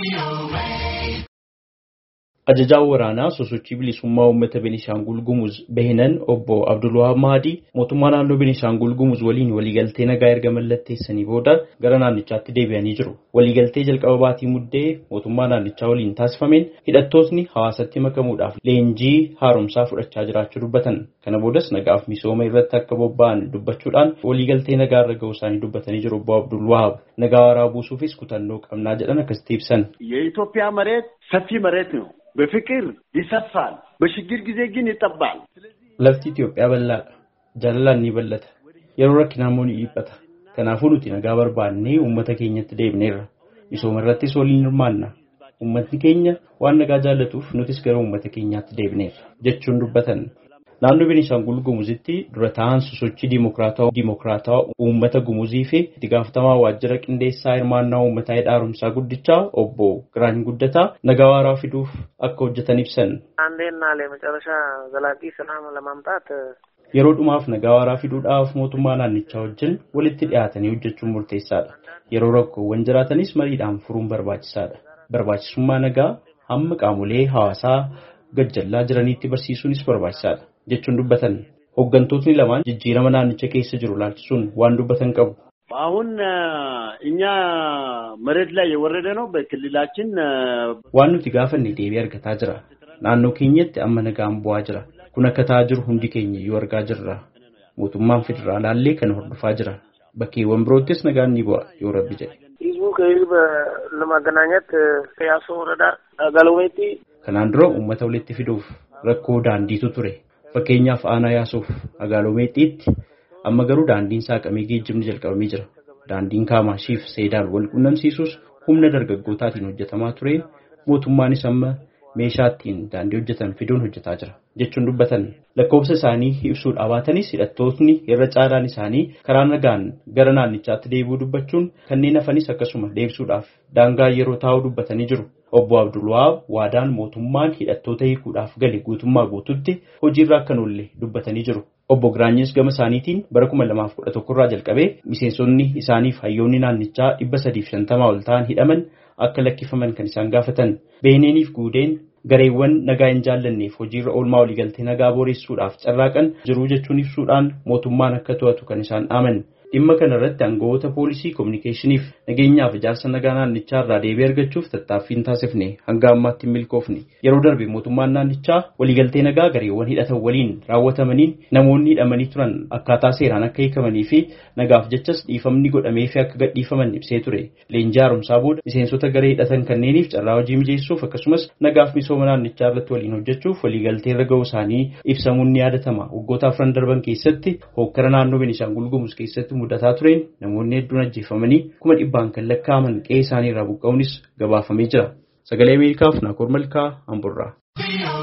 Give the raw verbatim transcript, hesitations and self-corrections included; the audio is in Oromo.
Ajajaa waraanaa sosochii bilisummaa uummata Beenishaangul Gumuz Behinan obbo Abdulwahaab Mahdi mootummaa naannoo Beenishaangul Gumuz waliin waliigaltee nagaa erga mallatteessanii booda gara naannichaatti deebi'anii jiru. Waliigaltee jalqaba baatii muddee mootummaa naannichaa waliin taasifameen hidhattootni hawaasatti makamuudhaaf leenjii haaromsaa fudhachaa jiraachuu dubbatan. Kana boodas nagaaf misooma irratti akka bobba'an dubbachuudhaan waliigaltee nagaa irra ga'uu isaanii dubbatanii jiru. Obbo Abdulwahaab nagaa waaraa buusuufis kutannoo qabnaa jedhan akkasitti ibsan. የኢትዮጵያ መሬት ሰፊ መሬት ነው. በፍቅር ይሰፋል በሽግር ጊዜ ግን ይጠባል lafti Itoophiyaa bal'aadha jalalaan ni bal'ata yeroo rakkinaa immoo ni dhiphata kanaafuu nuti nagaa barbaannee uummata keenyatti deebneerra misooma irrattis waliin hirmaanna uummatni keenya waan nagaa jaallatuuf nutis gara uummata keenyaatti deebneerra jechuun dubbatan. Naannoo Beenishaangul Gumuzitti dura ta'an sosochii dimokiraataa dimokiraataa uummata Gumuzii fi itti gaafatamaa waajjira qindeessaa hirmaannaa uummataa haaromsaa guddichaa obbo Giraany Guddataa nagaa waaraa fiduuf akka hojjetan ibsan. አንዴና ለመጨረሻ ዘላቂ ሰላም ለማምጣት yeroo dhumaaf nagaa waaraa fiduudhaaf mootummaa naannichaa wajjin walitti dhiyaatanii hojjechuun murteessaadha. Yeroo rakkoowwan jiraatanis mariidhaan furuun barbaachisaadha. Barbaachisummaa nagaa hamma qaamolee hawaasaa gajjallaa jiraniitti barsiisuunis barbaachisaadha jechuun dubbatan. Hooggantootni lamaan jijjiirama naannicha keessa jiru laalchisuun waan dubbatan qabu. አሁን እኛ መሬት ላይ የወረደ ነው በክልላችን waan nuti gaafanne deebii argataa jira. Naannoo keenyatti amma nagaan bu'aa jira. Kun akka ta'aa jiru hundi keenya yoo argaa jirra. Mootummaan federaalaallee kan hordofaa jira. Bakkeewwan biroottis nagaan ni bu'a yoo rabbi jedhe. ህዝቡ ከህዝብ ለማገናኘት ከያሶ ወረዳ ጋሎሜቲ kanaan dura uummata walitti fiduuf rakkoo daandiitu ture. Fakkeenyaaf aanaa yaasuuf Agaaloomeexiitti amma garuu daandiin saaqamee geejjibni jalqabamee jira. Daandiin Kaamaashiif Seedaan wal qunnamsiisuus humna dargaggootaatiin hojjetamaa ture. Mootummaanis amma meeshaattiin daandii hojjetan fiduun hojjetaa jira jechuun dubbatan. Lakkoofsa isaanii ibsuudhaa baatanis hidhattootni irra caalaan isaanii karaa nagaan gara naannichaatti deebi'uu dubbachuun kanneen hafanis akkasuma deebisuudhaaf daangaa yeroo taa'u dubbatanii jiru. Obbo Abdulwahaab waadaan mootummaan hidhattoota hiikuudhaaf gale guutummaa guututti hojiirra akka oolle dubbatanii jiru. Obbo Giraanyis gama isaaniitiin bara kuma lamaaf kudha tokko irraa jalqabee miseensonni isaaniif hayyoonni naannichaa dhibba sadiif shantamaa ol ta'an hidhaman akka lakkifaman kan isaan gaafatan. Beeneniif guudeen gareewwan nagaa hin jaallanneef hojiirra oolmaa waliigaltee nagaa booressuudhaaf carraaqan jiru jechuun ibsuudhaan mootummaan akka to'atu kan isaan dhaaman. Dhimma kana irratti aangawoota poolisii kominikeeshiniif nageenyaaf ijaarsa nagaa naannichaa irraa deebii argachuuf tattaaffiin taasifne hanga ammaatti hin milkoofne. Yeroo darbe mootummaan naannichaa waliigaltee nagaa gareewwan hidhatan waliin raawwatamaniin namoonni hidhamanii turan akkaataa seeraan akka hiikamanii fi nagaaf jechas dhiifamni godhamee fi akka gadhiifaman ibsee ture. Leenjii haaromsaa booda miseensota garee hidhatan kanneeniif carraa hojii mijeessuuf akkasumas nagaaf misooma naannichaa irratti waliin hojjechuuf waliigaltee irra ga'uu isaanii ibsamuun ni yaadatama. Waggoota afran darban keessatti hokkara naannoo Beenishaangul Gumuz keessatti mudataa tureen namoonni hedduun ajjeefamanii kuma dhibbaan kan lakkaa'aman qe'ee isaanii irraa buqqa'uunis gabaafamee jira. Sagalee Ameerikaaf Naakoor Malkaa Amburraa.